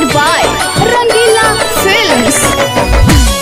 presented by Rangila Films.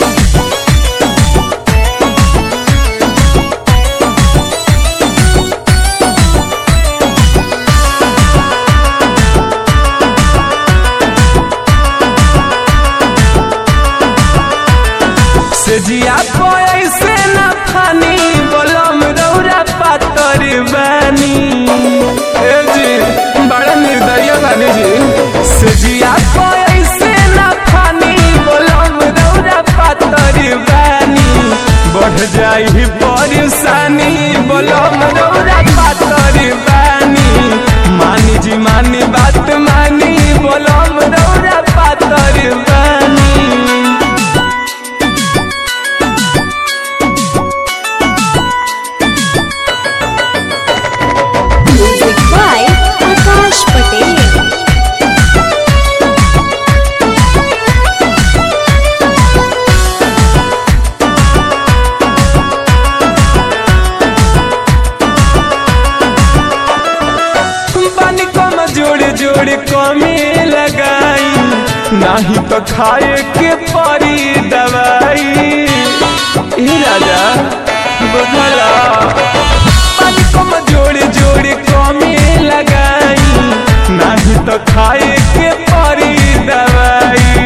जिया पैसे न फानी बोलम रौरा पातर बानी जी बड़ा निर्दयी बानी जी सजिया पैसे न फानी बोलम रौरा पातर बानी बढ़ जाई परेशानी बोलम रौरा पातर बानी मानी जी मानी बात मानी बोलम रौरा पातर बानी। Music by Akash Patel. पानी कम जोड़ जोड़ कमी लगाई नहीं तो खाए के परी दवाई राजा बुझला पानी कम जोड़ जोड़ कमी लगाई नहीं तो खाए के परी दवाई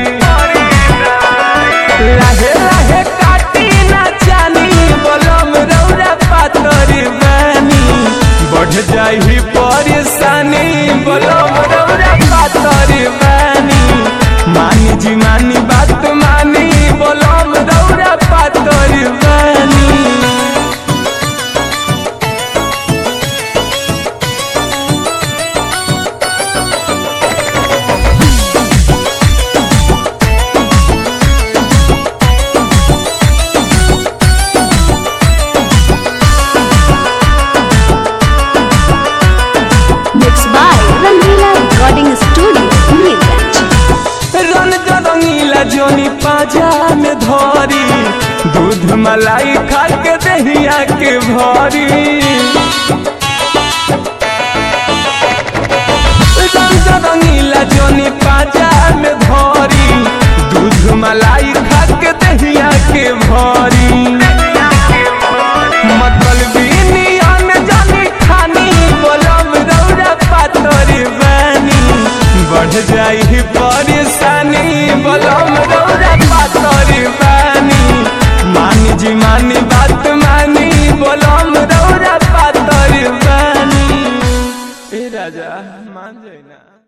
लाहे लाहे काटी ना जानी बोलम रौरा पातर बानी बढ़ जाई परेशानी बोलम रौरा पातर बानी मानी जी मानी बात मानी बोलम रौरा पातर बानी। Mixed by Rangila Recording Studio, Neerganj. रन रंगीला जोनी पाजा में धरी दूध मलाई खा के दहिया के भरी रन रंगीला जोनी पाजा में धरी दूध मलाई खा के दहिया के भरी मतलबी नियन जानी खानी बोलम रौरा पातर बानी बढ़ जाई परेशानी बोलम रौरा पातर बानी मानी जी मानी बात मानी बोलम रौरा पातर बानी। ए राजा मान जाए ना।